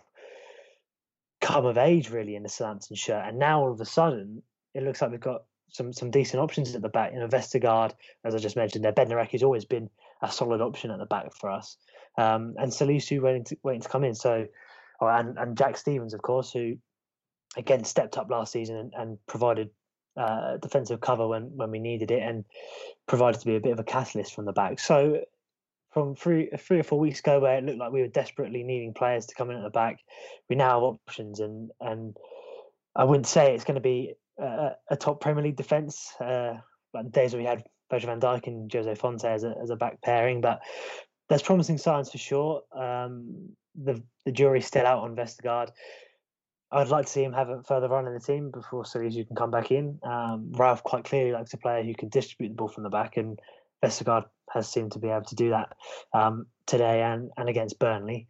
come of age really in the Southampton shirt. And now all of a sudden, it looks like we've got some decent options at the back. Vestergaard, as I just mentioned, there Bednarek has always been a solid option at the back for us. And Salisu waiting to come in. So, and Jack Stevens, of course, who again stepped up last season and provided defensive cover when we needed it, and provided to be a bit of a catalyst from the back. So from three or 4 weeks ago, where it looked like we were desperately needing players to come in at the back, we now have options, and I wouldn't say it's going to be a top Premier League defence like the days where we had Virgil van Dijk and Jose Fonte as a back pairing, but there's promising signs for sure. The jury's still out on Vestergaard. I'd like to see him have a further run in the team before Salisu can come back in. Ralph quite clearly likes a player who can distribute the ball from the back, and Vestergaard has seemed to be able to do that today and against Burnley.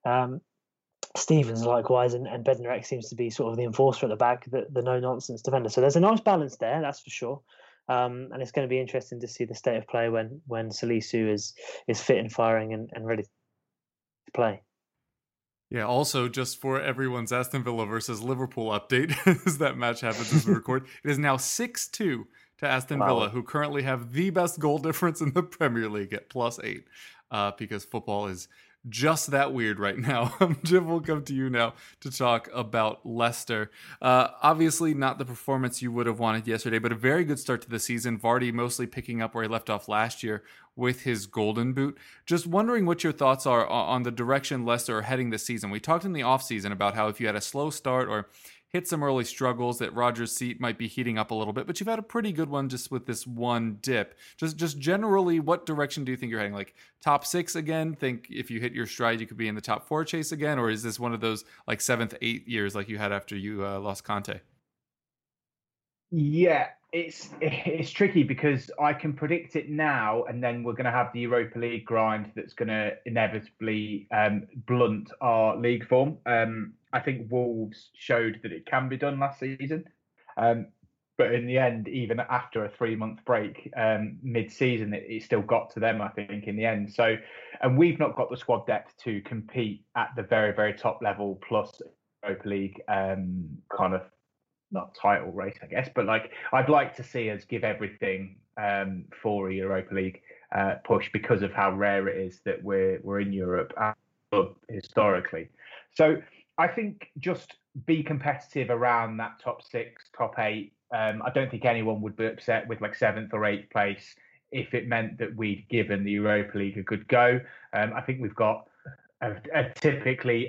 Stevens likewise, and Bednarek seems to be sort of the enforcer at the back, the no-nonsense defender. So there's a nice balance there, that's for sure. And it's going to be interesting to see the state of play when Salisu is fit and firing and ready to play. Yeah, also, just for everyone's Aston Villa versus Liverpool update, as that match happens as we record, it is now 6-2 to Aston Villa, who currently have the best goal difference in the Premier League at +8, because football is just that weird right now. Jim, we'll come to you now to talk about Leicester. Obviously not the performance you would have wanted yesterday, but a very good start to the season. Vardy mostly picking up where he left off last year with his golden boot. Just wondering what your thoughts are on the direction Leicester are heading this season. We talked in the offseason about how if you had a slow start or hit some early struggles, that Rodgers' seat might be heating up a little bit, but you've had a pretty good one just with this one dip. Just generally, what direction do you think you're heading? Like top 6 again? Think if you hit your stride, you could be in the top 4 chase again? Or is this one of those like 7th, 8th years like you had after you lost Conte? Yeah, it's tricky because I can predict it now, and then we're going to have the Europa League grind that's going to inevitably blunt our league form. I think Wolves showed that it can be done last season. But in the end, even after a 3-month break, mid-season, it still got to them, I think, in the end. So, and we've not got the squad depth to compete at the very, very top level, plus Europa League kind of, not title race, I guess, but like I'd like to see us give everything for a Europa League push because of how rare it is that we're in Europe historically. So I think just be competitive around that top 6, top 8. I don't think anyone would be upset with like 7th or 8th place if it meant that we'd given the Europa League a good go. I think we've got a typically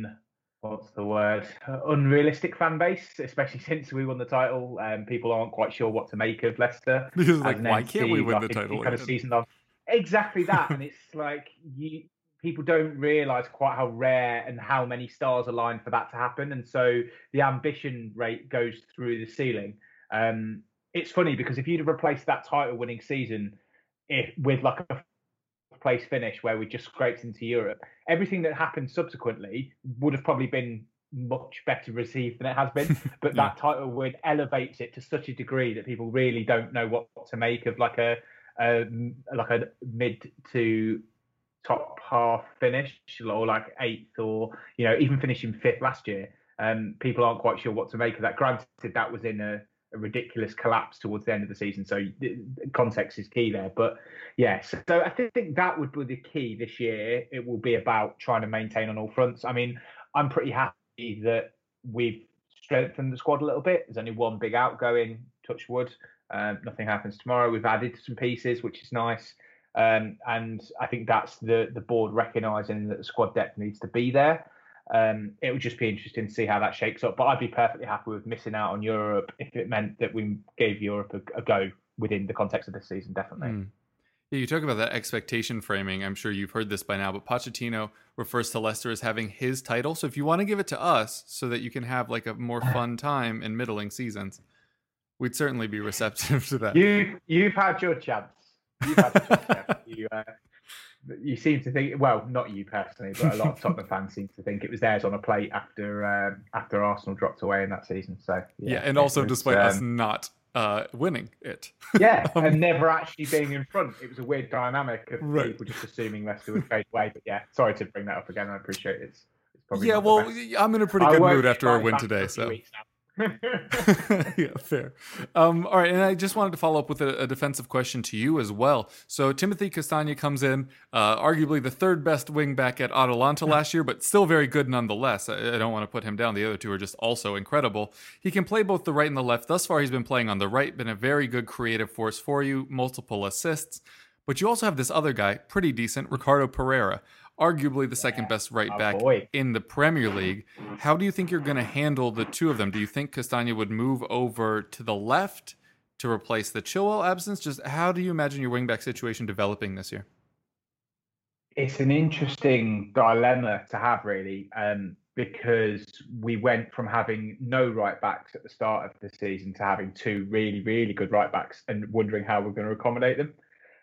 unrealistic fan base, especially since we won the title. People aren't quite sure what to make of Leicester. Because like, why can't we win the title? Kind of season on. Exactly that. And it's like people don't realise quite how rare and how many stars align for that to happen. And so the ambition rate goes through the ceiling. It's funny because if you'd have replaced that title winning season with like a place finish where we just scraped into Europe, everything that happened subsequently would have probably been much better received than it has been. But that title win elevates it to such a degree that people really don't know what to make of like a mid to top half finish, or like 8th, or even finishing 5th last year. People aren't quite sure what to make of that. Granted, that was in a ridiculous collapse towards the end of the season, so context is key there. But yes, so I think that would be the key this year. It will be about trying to maintain on all fronts. I mean, I'm pretty happy that we've strengthened the squad a little bit. There's only one big outgoing, touch wood. Nothing happens tomorrow. We've added some pieces, which is nice. And I think that's the board recognising that the squad depth needs to be there. It would just be interesting to see how that shakes up. But I'd be perfectly happy with missing out on Europe if it meant that we gave Europe a go within the context of this season, definitely. Yeah, you talk about that expectation framing. I'm sure you've heard this by now, but Pochettino refers to Leicester as having his title. So if you want to give it to us so that you can have like a more fun time in middling seasons, we'd certainly be receptive to that. You've had your chance. You've had your chance. you seem to think, well, not you personally, but a lot of Tottenham fans seem to think it was theirs on a plate after Arsenal dropped away in that season. So and also despite us not winning it. And never actually being in front. It was a weird dynamic of people just assuming Leicester would fade away. But sorry to bring that up again. I appreciate it. It's probably I'm in a pretty good mood after our win today. So. Fair. All right, and I just wanted to follow up with a defensive question to you as well. So Timothy Castagne comes in, arguably the third best wing back at Atalanta last year, but still very good nonetheless. I don't want to put him down. The other two are just also incredible. He can play both the right and the left. Thus far, he's been playing on the right, been a very good creative force for you, multiple assists. But you also have this other guy, pretty decent, Ricardo Pereira, arguably the second best right back in the Premier League. How do you think you're going to handle the two of them? Do you think Castagne would move over to the left to replace the Chilwell absence? Just how do you imagine your wing back situation developing this year? It's an interesting dilemma to have, really, because we went from having no right backs at the start of the season to having two really, really good right backs and wondering how we're going to accommodate them.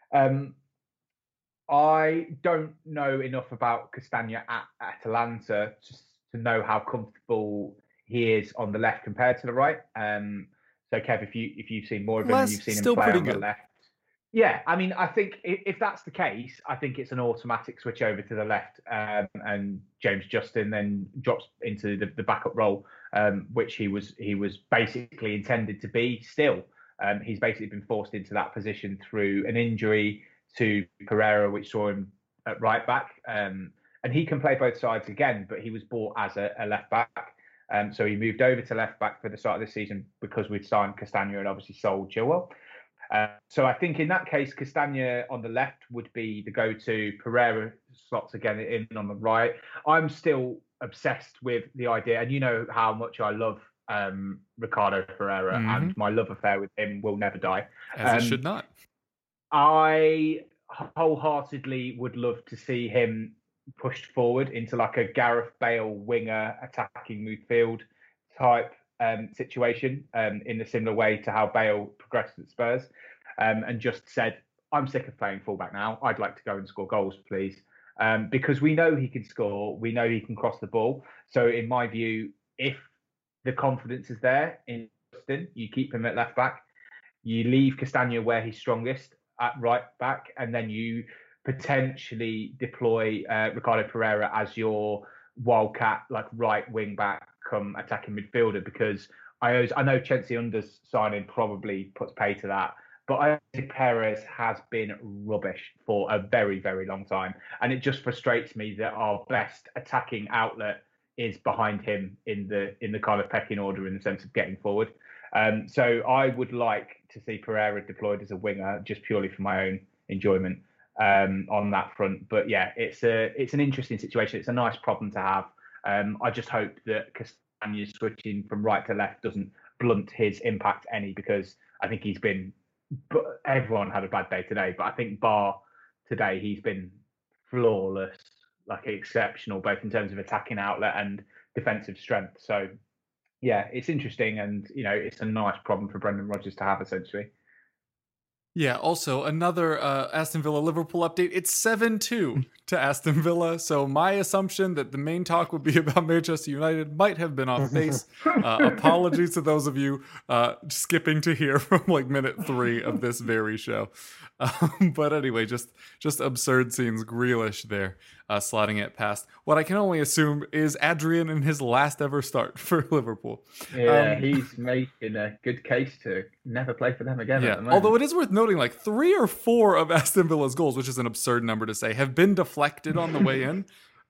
I don't know enough about Castagne at Atalanta to know how comfortable he is on the left compared to the right. So, Kev, if you've seen more of him, you've seen him play on the left. Yeah, I mean, I think if that's the case, I think it's an automatic switch over to the left, and James Justin then drops into the backup role, which he was basically intended to be still. He's basically been forced into that position through an injury to Pereira, which saw him at right back. And he can play both sides again, but he was bought as a left back. So he moved over to left back for the start of this season because we'd signed Castagne and obviously sold Chilwell. So I think in that case, Castagne on the left would be the go-to. Pereira slots again in on the right. I'm still obsessed with the idea, and you know how much I love Ricardo Pereira, and my love affair with him will never die. As it should not. I wholeheartedly would love to see him pushed forward into like a Gareth Bale winger attacking midfield type situation in a similar way to how Bale progressed at Spurs, and just said, I'm sick of playing fullback now. I'd like to go and score goals, please. Because we know he can score. We know he can cross the ball. So in my view, if the confidence is there in Justin, you keep him at left back, you leave Castagne where he's strongest at right back, and then you potentially deploy Ricardo Pereira as your wildcat, like right wing back come attacking midfielder, because I know Chelsea Under's signing probably puts pay to that, but I think Perez has been rubbish for a very, very long time, and it just frustrates me that our best attacking outlet is behind him in the kind of pecking order in the sense of getting forward. So I would like to see Pereira deployed as a winger, just purely for my own enjoyment on that front. But yeah, it's an interesting situation. It's a nice problem to have. I just hope that Castagne switching from right to left doesn't blunt his impact any, because I think he's been. But everyone had a bad day today, but I think bar today, he's been flawless, like exceptional, both in terms of attacking outlet and defensive strength. So yeah, it's interesting, and it's a nice problem for Brendan Rodgers to have, essentially. Yeah, also another Aston Villa-Liverpool update. It's 7-2 to Aston Villa, so my assumption that the main talk would be about Manchester United might have been off base. Apologies to those of you skipping to here from like minute 3 of this very show. But anyway, just absurd scenes. Grealish there, slotting it past what I can only assume is Adrian in his last ever start for Liverpool. Yeah, he's making a good case to never play for them again. Yeah, although it is worth noting, like 3 or 4 of Aston Villa's goals, which is an absurd number to say, have been deflected on the way in.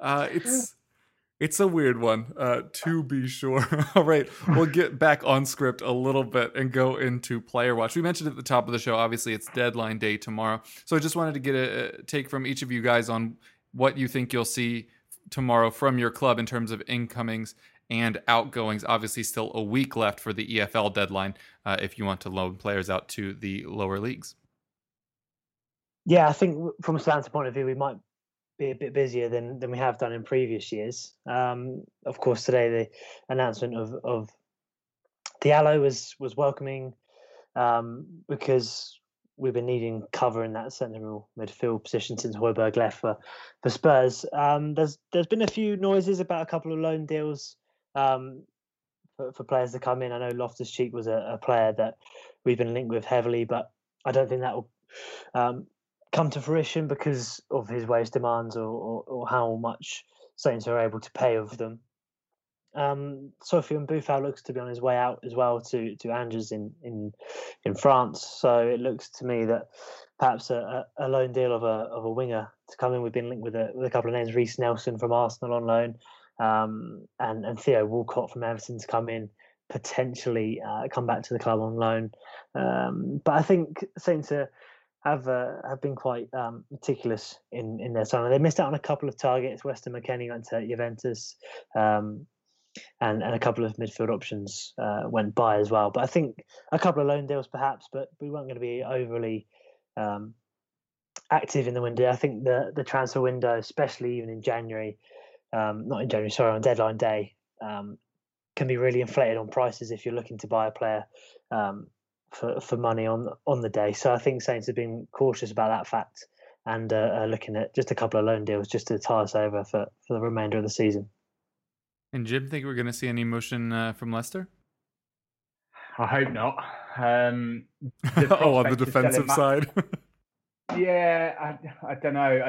It's a weird one, to be sure. All right, we'll get back on script a little bit and go into Player Watch. We mentioned at the top of the show, obviously, it's deadline day tomorrow. So I just wanted to get a take from each of you guys on what you think you'll see tomorrow from your club in terms of incomings and outgoings. Obviously, still a week left for the EFL deadline if you want to loan players out to the lower leagues. Yeah, I think from a Atalanta point of view, we might be a bit busier than we have done in previous years. Of course, today the announcement of Diallo was welcoming, because we've been needing cover in that central midfield position since Højbjerg left for Spurs. There's been a few noises about a couple of loan deals for players to come in. I know Loftus-Cheek was a player that we've been linked with heavily, but I don't think that will come to fruition because of his wage demands or how much Saints are able to pay of them. Sofiane Boufal looks to be on his way out as well to Angers in France. So it looks to me that perhaps a loan deal of a winger to come in. We've been linked with a couple of names: Reece Nelson from Arsenal on loan, and Theo Walcott from Everton to come in, potentially come back to the club on loan. But I think Saints have been quite meticulous in their signing. They missed out on a couple of targets. Weston McKennie went to Juventus. And a couple of midfield options went by as well. But I think a couple of loan deals perhaps, but we weren't going to be overly active in the window. I think the transfer window, especially even in January, on deadline day, can be really inflated on prices if you're looking to buy a player for money on the day. So I think Saints have been cautious about that fact and looking at just a couple of loan deals just to tie us over for the remainder of the season. And Jim, think we're going to see any motion from Leicester? I hope not. On the defensive side? Yeah, I don't know.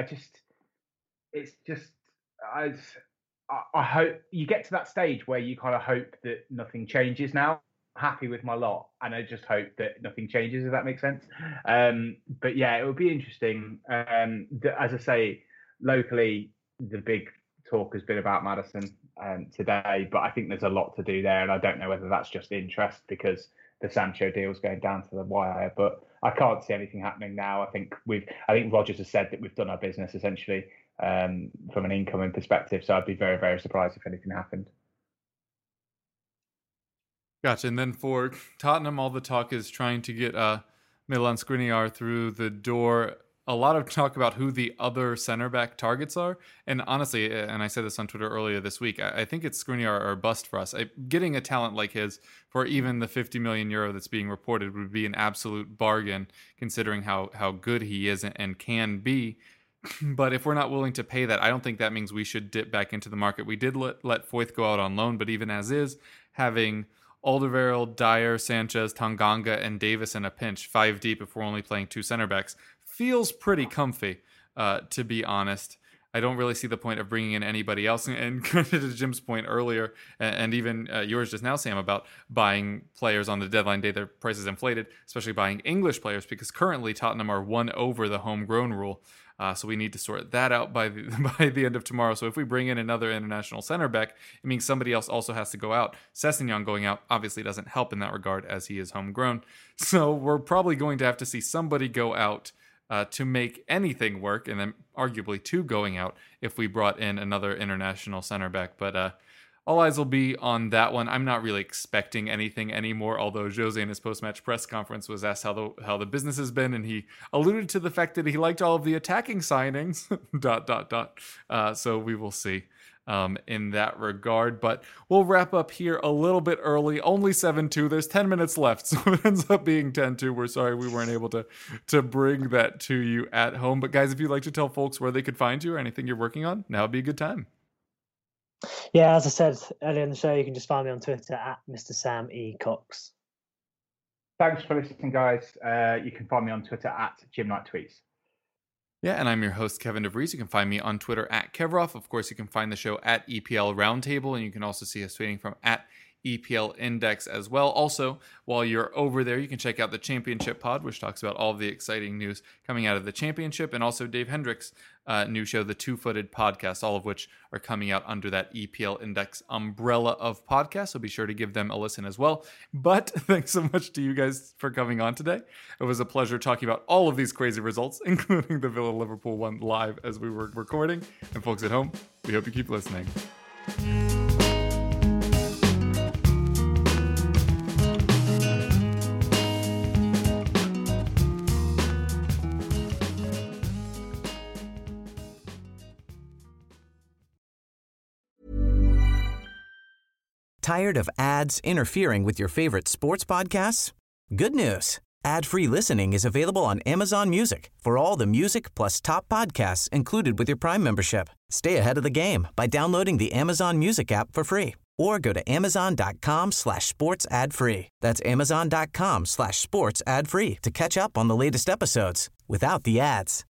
I hope you get to that stage where you kind of hope that nothing changes now. I'm happy with my lot, and I just hope that nothing changes, if that makes sense. But yeah, it would be interesting. As I say, locally, the big talk has been about Maddison today, but I think there's a lot to do there, and I don't know whether that's just interest because the Sancho deal's going down to the wire, but I can't see anything happening now. I think Rodgers has said that we've done our business essentially from an incoming perspective, so I'd be very, very surprised if anything happened. Gotcha. And then for Tottenham, all the talk is trying to get Milan Skriniar through the door. A lot of talk about who the other center back targets are. And honestly, and I said this on Twitter earlier this week, I think it's Skriniar or bust for us. Getting a talent like his for even the 50 million euro that's being reported would be an absolute bargain, considering how good he is and can be. But if we're not willing to pay that, I don't think that means we should dip back into the market. We did let Foyth go out on loan, but even as is, having Alderweireld, Dyer, Sanchez, Tanganga, and Davis in a pinch, 5 deep if we're only playing 2 center backs, feels pretty comfy, to be honest. I don't really see the point of bringing in anybody else. And kind of to Jim's point earlier, and even yours just now, Sam, about buying players on the deadline day, their prices inflated, especially buying English players, because currently Tottenham are 1 over the homegrown rule. So we need to sort that out by the end of tomorrow. So if we bring in another international center back, it means somebody else also has to go out. Sessegnon going out obviously doesn't help in that regard as he is homegrown. So we're probably going to have to see somebody go out to make anything work, and then arguably 2 going out if we brought in another international center back. But all eyes will be on that one. I'm not really expecting anything anymore, although Jose in his post-match press conference was asked how the business has been, and he alluded to the fact that he liked all of the attacking signings, ... So we will see in that regard. But we'll wrap up here a little bit early, only 7-2. There's 10 minutes left, so it ends up being 10-2. We're sorry we weren't able to bring that to you at home. But guys, if you'd like to tell folks where they could find you or anything you're working on, now would be a good time. Yeah, as I said earlier in the show, you can just find me on Twitter at Mr. Sam E. Cox. Thanks for listening, guys. You can find me on Twitter at Jim Knight Tweets. Yeah, and I'm your host, Kevin DeVries. You can find me on Twitter at Kevroff. Of course, you can find the show at EPL Roundtable, and you can also see us tweeting from at EPL Index as well. Also, while you're over there, you can check out the Championship Pod, which talks about all of the exciting news coming out of the Championship, and also Dave Hendricks' new show, The Two-Footed Podcast, all of which are coming out under that EPL Index umbrella of podcasts, so be sure to give them a listen as well. But thanks so much to you guys for coming on today. It was a pleasure talking about all of these crazy results, including the Villa-Liverpool one live as we were recording. And folks at home, we hope you keep listening. Tired of ads interfering with your favorite sports podcasts? Good news. Ad-free listening is available on Amazon Music for all the music plus top podcasts included with your Prime membership. Stay ahead of the game by downloading the Amazon Music app for free or go to amazon.com/sports ad free. That's amazon.com/sports ad free to catch up on the latest episodes without the ads.